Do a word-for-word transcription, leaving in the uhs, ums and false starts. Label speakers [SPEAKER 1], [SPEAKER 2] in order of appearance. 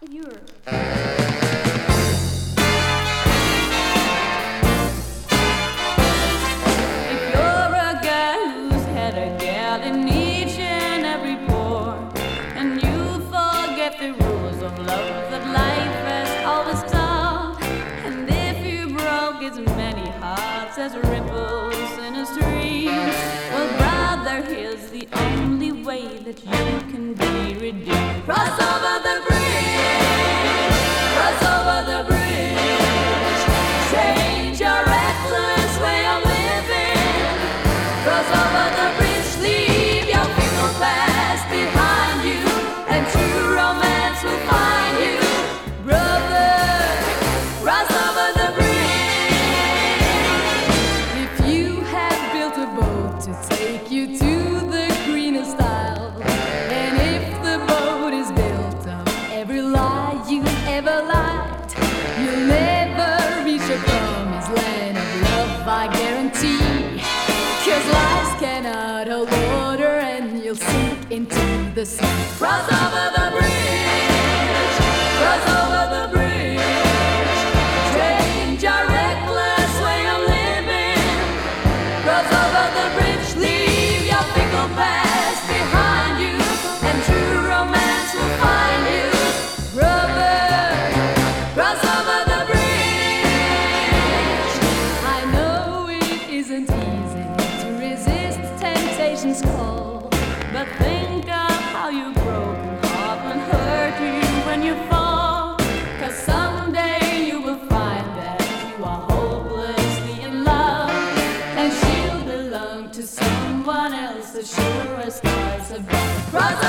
[SPEAKER 1] In each and every pore, and you forget the rules of love that life has always taught. And if you broke as many hearts as ripples in a stream, well, brother, here's the only way that you can be redeemed. Cross over the bridge, cross over the bridge, change your reckless way of living. Cross over the bridge, leave your fickle past behind you, and true romance will find you. Brother, cross over the bridge. If you had built a boat to take you to the greenest isle, and if the boat is built of every lie you ever lied, you'll never reach a promised land of love, I guarantee. 'Cause lives cannot hold water, and you'll sink into the sea. Cross over the bridge, cross over the bridge, change your reckless way of living. Cross over the bridge, leave your fickle past behind you, and true romance will find you. Brother, cross over the bridge. I know it isn't easy to resist temptation's call, but think of how your broken heart will hurt you when you fall. 'Cause someday you will find that you are hopelessly in love, and she'll belong to someone else as sure as stars above. Cross